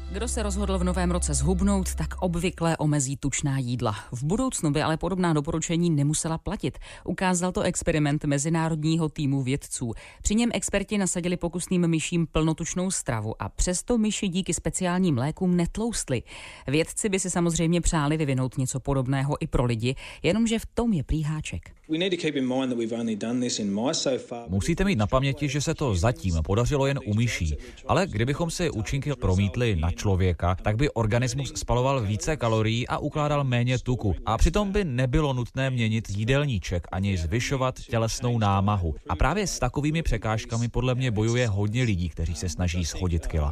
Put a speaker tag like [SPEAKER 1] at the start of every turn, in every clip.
[SPEAKER 1] Kdo se rozhodl v novém roce zhubnout, tak obvykle omezí tučná jídla. V budoucnu by ale podobná doporučení nemusela platit. Ukázal to experiment mezinárodního týmu vědců. Při něm experti nasadili pokusným myším plnotučnou stravu a přesto myši díky speciálním lékům netloustly. Vědci by si samozřejmě přáli vyvinout něco podobného i pro lidi, jenomže v tom je prý háček.
[SPEAKER 2] Musíte mít na paměti, že se to zatím podařilo jen u myší, ale kdybychom si účinky promítli na člověka, tak by organismus spaloval více kalorií a ukládal méně tuku. A přitom by nebylo nutné měnit jídelníček ani zvyšovat tělesnou námahu. A právě s takovými překážkami podle mě bojuje hodně lidí, kteří se snaží shodit kila.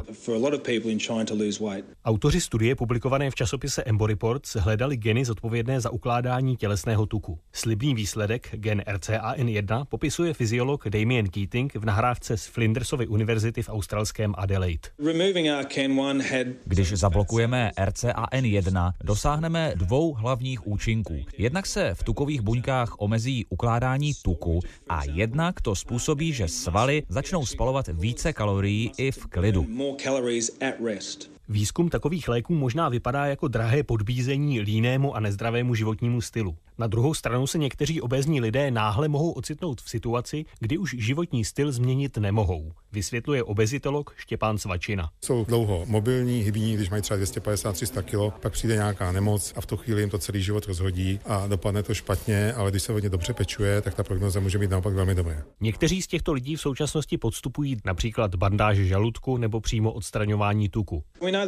[SPEAKER 3] Autoři studie publikované v časopise Embo Reports hledali geny zodpovědné za ukládání tělesného tuku. Slibný výsledek, gen RCAN1, popisuje fyziolog Damien Keating v nahrávce z Flinders univerzity v australském Adelaide.
[SPEAKER 2] Když zablokujeme RCAN1, dosáhneme dvou hlavních účinků. Jednak se v tukových buňkách omezí ukládání tuku a jednak to způsobí, že svaly začnou spalovat více kalorií i v klidu.
[SPEAKER 3] Výzkum takových léků možná vypadá jako drahé podbízení línému a nezdravému životnímu stylu. Na druhou stranu se někteří obézní lidé náhle mohou ocitnout v situaci, kdy už životní styl změnit nemohou, vysvětluje obezitolog Štěpán Svačina.
[SPEAKER 4] Jsou dlouho mobilní, hybní, když mají třeba 250-300 kg, pak přijde nějaká nemoc a v tu chvíli jim to celý život rozhodí a dopadne to špatně, ale když se hodně dobře pečuje, tak ta prognoza může být naopak velmi dobrá.
[SPEAKER 3] Někteří z těchto lidí v současnosti podstupují například bandáže žaludku nebo přímo odstraňování tuku.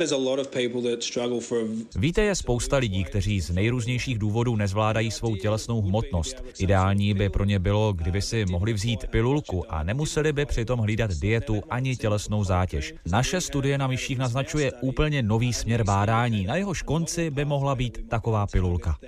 [SPEAKER 2] Víte, je spousta lidí, kteří z nejrůznějších důvodů nezvládají svou tělesnou hmotnost. Ideální by pro ně bylo, kdyby si mohli vzít pilulku a nemuseli by přitom hlídat dietu ani tělesnou zátěž. Naše studie na myších naznačuje úplně nový směr bádání. Na jehož konci by mohla být taková pilulka.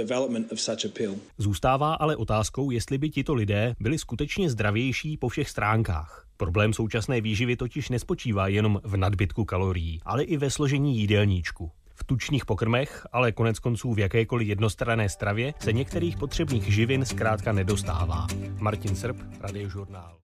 [SPEAKER 3] Zůstává ale otázkou, jestli by tito lidé byli skutečně zdravější po všech stránkách. Problém současné výživy totiž nespočívá jenom v nadbytku kalorií, ale i ve složení jídelníčku. V tučných pokrmech, ale koneckonců v jakékoliv jednostranné stravě se některých potřebných živin zkrátka nedostává. Martin Srb, Radiožurnál.